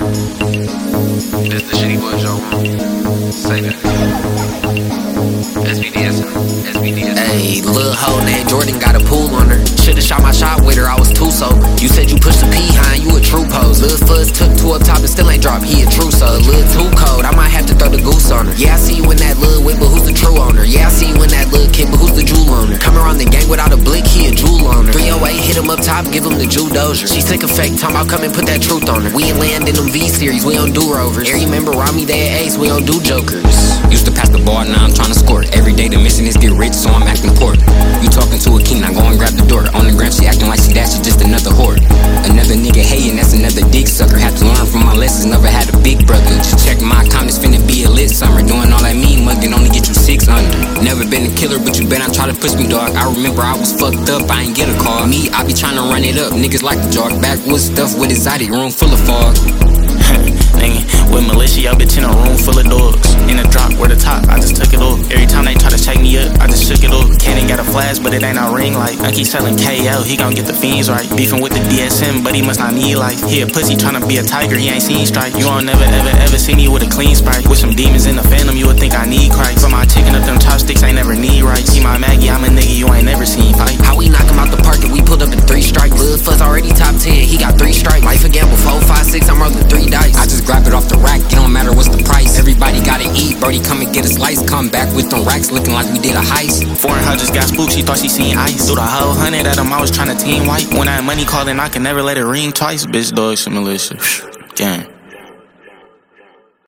This the Shitty Boy Show. Say that. SBDS. Ayy, lil' hoe named Jordan got a pool on her. Should've shot my shot with her, I was too so. You said you pushed the behind, you a true pose. Lil' Fuzz took two up top and still ain't dropped, he a true so. Lil' too cold, I might have to throw the goose on her. Yeah, I see you in that lil' whip, but who's the true owner? Yeah, I see you in that lil' kid, but who's the jewel owner? Come around the gang without a blick, he a jewel owner. 308, hit him up top, give him the Jew Dozier. She sick of fake, time I'll come and put that truth on her. We ain't land in them V-series, we don't do rovers. Every member round me, they at ace, we don't do jokers. Used to pass the ball, now I'm tryna score. Every day the mission is get rich, so I'm acting poor. You talking to a king, I go and grab the door. On the gram, she acting like she that, she just another whore. Another nigga hating, that's another dick sucker. Had to learn from my lessons, never had a big brother. Just check my comments, finna be a lit summer. Doing all that mean mugging, only get you 6 under. Never been a killer, but you bet I try to push me, dog. I remember I was fucked up, I ain't get a call. Me, I be tryna run it up, niggas like to jog. Backwoods stuff with exotic, room full of fog. Nigga, with militia, yo, bitch in a room full of dogs. In a drop, where the top, I just took it off. Every time they try to shake me up, I just shook it off. Cannon got a flash, but it ain't no ring light. I keep selling KO, he gon' get the fiends right. Beefing with the DSM, but he must not need life. He a pussy tryna be a tiger, he ain't seen strike. You won't never, ever see me with a clean sprite. With some demons in the phantom, you would think I need Christ. But my chicken up them chopsticks, ain't never need right. See my Maggie, I'm a nigga you ain't never seen fight. How we knock him out the park and we pulled up in 3 strikes. Lil' Fuzz already top 10, he got 3 strikes. Life a gamble, 4, 5, 6, I'm rolling 3 dice. I just grab it off the rack, it don't matter what's the price. Everybody gotta eat, Brody come and get a slice. Come back with them racks looking like we did a heist. Foreign hoe just got spooked, she thought she seen ice. Threw the whole 100 at him, I was tryna team white. When I had money calling, I could never let it ring twice. Bitch, dog, shit, militia. Gang.